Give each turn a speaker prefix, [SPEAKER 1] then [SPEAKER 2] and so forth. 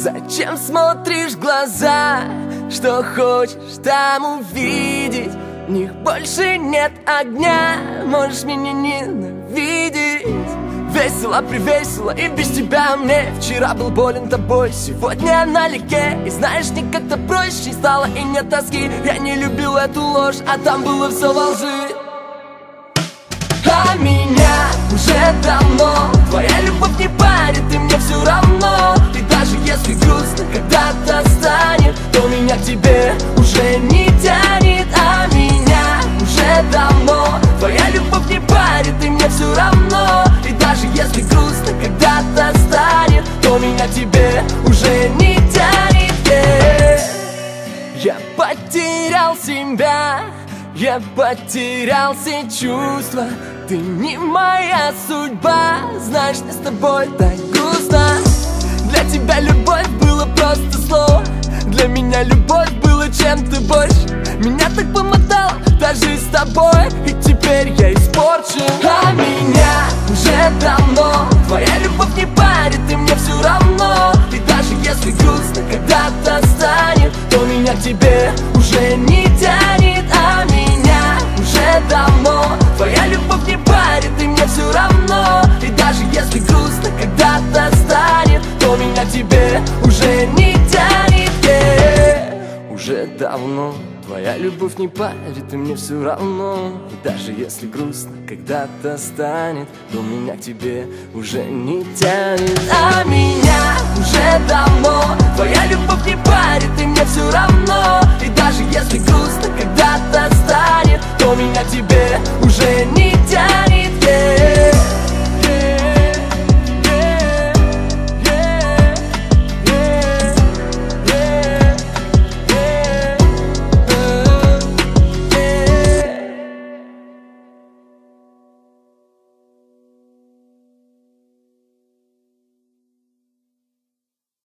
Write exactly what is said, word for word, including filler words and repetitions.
[SPEAKER 1] Зачем смотришь в глаза? Что хочешь там увидеть? В них больше нет огня. Можешь меня ненавидеть. Весело, привесело и без тебя мне. Вчера был болен тобой, сегодня налегке. И знаешь, мне как-то проще стало и нет тоски. Я не любил эту ложь, а там было все во лжи. А меня уже давно твоя любовь не парит, и мне все равно. И даже если грустно когда-то станет, то меня к тебе уже не тянет. А меня уже давно твоя любовь не парит, и мне все равно. И даже если грустно когда-то станет, то меня к тебе уже не тянет. Yeah. Я потерял себя, я потерял все чувства. Ты не моя судьба, знаешь, мне с тобой так грустно. Для тебя любовь было просто слово, для меня любовь было чем-то больше. Меня так помотала та жизнь с тобой, и теперь я испорчен. А меня уже давно твоя любовь не парит, и мне все равно. И даже если грустно когда-то станет, то меня к тебе уже не тянет. А меня уже давно твоя любовь не парит, и мне все равно. И даже если грустно когда-то станет, то меня к тебе уже не тянет. Yeah. Уже давно твоя любовь не парит, и мне все равно. И даже если грустно когда-то станет, то меня к тебе уже не тянет. А меня уже давно твоя любовь не парит, и мне все равно. И даже если грустно когда-то станет, то меня к тебе